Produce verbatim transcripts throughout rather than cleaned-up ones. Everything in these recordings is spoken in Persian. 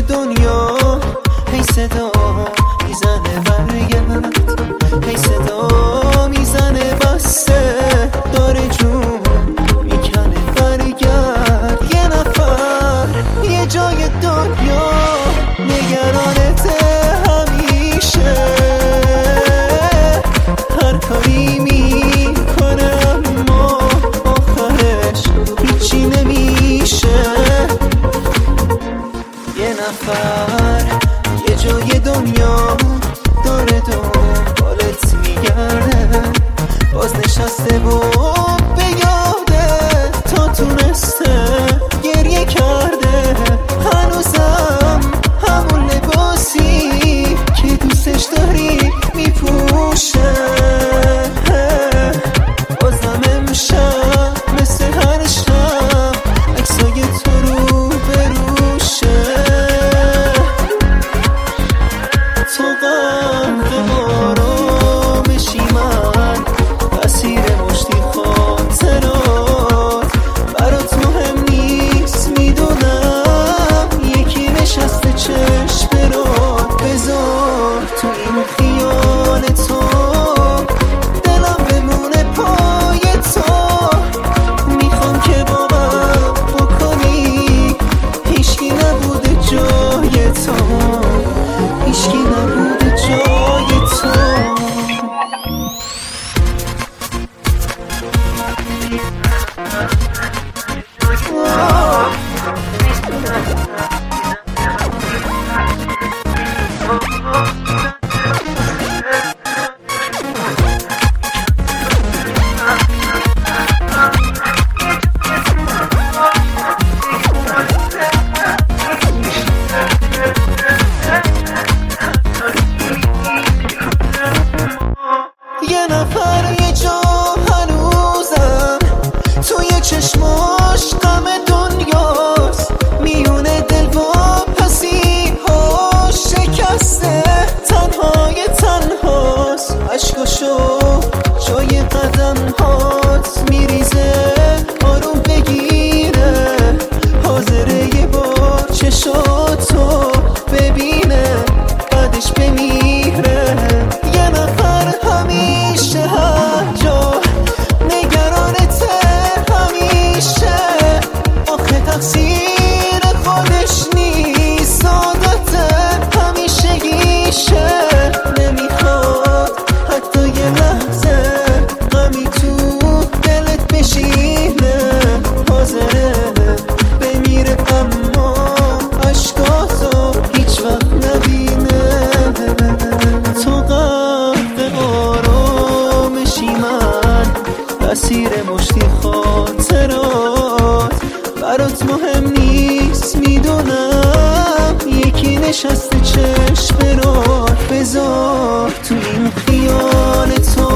دنیا هی صدا میزنه برگرد، هی صدا میزنه بسته داره جون میکنه برگرد. یه نفر یه جای دنیا نگرانته همیشه، هر کاری میکنه اما آخرش هیچی نمیشه. یه نفر یه جای دنیا داره دنبالت میگرده، باز نشسته و به یاده تا تونسته گریه کرده. هنوزم همون لباسی که دوستش داری میپوشه، بازم امشب مثل هر شب عکسای تو رو بروشه. تو قلب آرامشی، من اسیر مشتی خاطرات، برات مهم نیست میدونم، یکی نشسته چشم برات. بذار تو این خیال تو دلم بمونه پای تو، میخوام که باور بکنی هیچکی نبوده جای تو، هیچکی نبوده جای تو. یه نفر یه جا هنوزم توی چشماش غم دنیاست، میونه دل با پسی ها شکسته، تنهای تنهاست. عشقاشو جای قدم هات میریزه، آروم بگیره، حاضره یه بار چشاتو ببینه بعدش بمیره. یه نفر همیشه هر جا نگرانته همیشه، آخه تقصیر خودش نیست، عادته همیشگیشه. نمیخواد حتی یه لحظه غمی تو دلت بشینه، حاضره بمیره اما عشقاتو هیچ وقت نبینه. تو قلب آرامشی، من اسیر مشتی خاطرات، برات مهم نیست میدونم، یکی نشسته چشم برات. بذار تو این خیال تو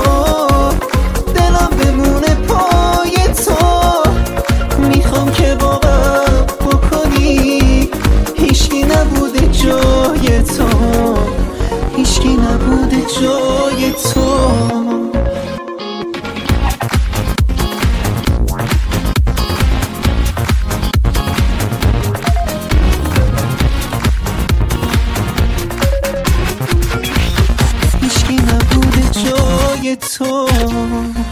دلم بمونه پای تو، میخوام که باور بکنی هیچکی نبوده جای تو، هیچکی نبوده جای تو. هیچکی نبوده جای تو.